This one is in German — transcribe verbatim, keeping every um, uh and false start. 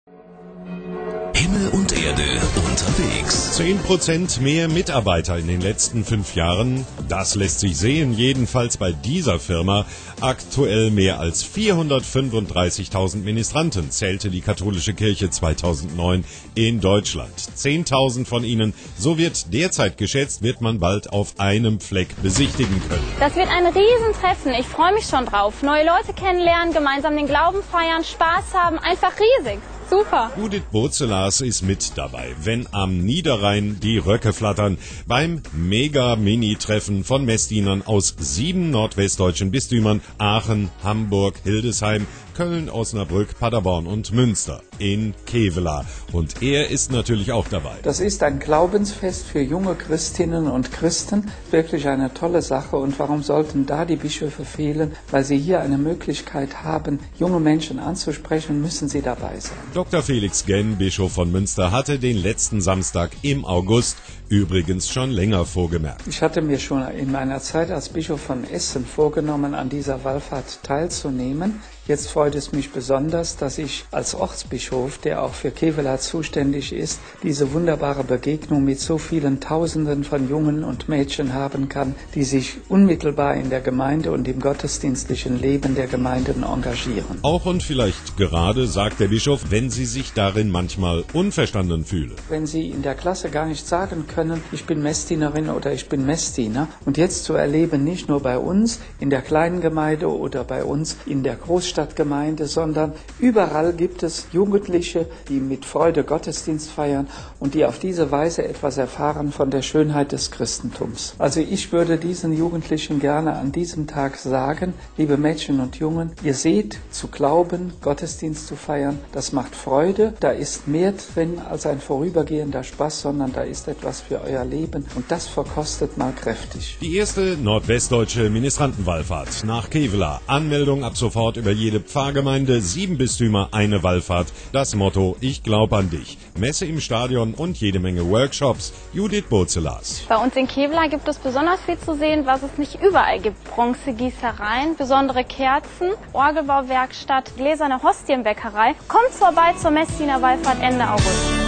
Himmel und Erde unterwegs. Zehn Prozent mehr Mitarbeiter in den letzten fünf Jahren. Das lässt sich sehen, jedenfalls bei dieser Firma. Aktuell mehr als vierhundertfünfunddreißigtausend Ministranten zählte die katholische Kirche zweitausendneun in Deutschland. zehntausend von ihnen, so wird derzeit geschätzt, wird man bald auf einem Fleck besichtigen können. Das wird ein Riesentreffen. Ich freue mich schon drauf. Neue Leute kennenlernen, gemeinsam den Glauben feiern, Spaß haben. Einfach riesig. Super. Judith Bozelas ist mit dabei, wenn am Niederrhein die Röcke flattern, beim Mega-Mini-Treffen von Messdienern aus sieben nordwestdeutschen Bistümern Aachen, Hamburg, Hildesheim, Köln, Osnabrück, Paderborn und Münster in Kevelaer. Und er ist natürlich auch dabei. Das ist ein Glaubensfest für junge Christinnen und Christen. Wirklich eine tolle Sache. Und warum sollten da die Bischöfe fehlen? Weil sie hier eine Möglichkeit haben, junge Menschen anzusprechen, müssen sie dabei sein. Doktor Felix Genn, Bischof von Münster, hatte den letzten Samstag im August übrigens schon länger vorgemerkt. Ich hatte mir schon in meiner Zeit als Bischof von Essen vorgenommen, an dieser Wallfahrt teilzunehmen. Jetzt freut es mich besonders, dass ich als Ortsbischof, der auch für Kevelaer zuständig ist, diese wunderbare Begegnung mit so vielen Tausenden von Jungen und Mädchen haben kann, die sich unmittelbar in der Gemeinde und im gottesdienstlichen Leben der Gemeinden engagieren. Auch und vielleicht gerade, sagt der Bischof, wenn sie sich darin manchmal unverstanden fühlen. Wenn sie in der Klasse gar nicht sagen können, ich bin Messdienerin oder ich bin Messdiener, und jetzt zu erleben, nicht nur bei uns in der kleinen Gemeinde oder bei uns in der Großstadt, Stadtgemeinde, sondern überall gibt es Jugendliche, die mit Freude Gottesdienst feiern und die auf diese Weise etwas erfahren von der Schönheit des Christentums. Also ich würde diesen Jugendlichen gerne an diesem Tag sagen, liebe Mädchen und Jungen, ihr seht, zu glauben, Gottesdienst zu feiern, das macht Freude, da ist mehr drin als ein vorübergehender Spaß, sondern da ist etwas für euer Leben und das verkostet mal kräftig. Die erste nordwestdeutsche Ministrantenwallfahrt nach Kevelaer. Anmeldung ab sofort über jede Pfarrgemeinde, sieben Bistümer, eine Wallfahrt. Das Motto, ich glaube an dich. Messe im Stadion und jede Menge Workshops. Judith Bozelas. Bei uns in Kevelaer gibt es besonders viel zu sehen, was es nicht überall gibt. Bronzegießereien, besondere Kerzen, Orgelbauwerkstatt, gläserne Hostienbäckerei. Kommt vorbei zur Messdiener Wallfahrt Ende August.